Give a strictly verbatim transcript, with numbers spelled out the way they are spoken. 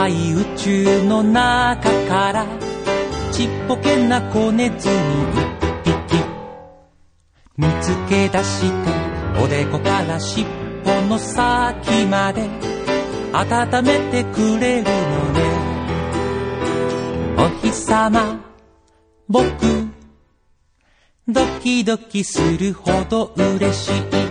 い宇宙の中からちっぽけな子ネズミ一匹見つけ出して、おでこから尻尾の先まで温めてくれるのね。お日様、僕ドキドキするほど嬉しい。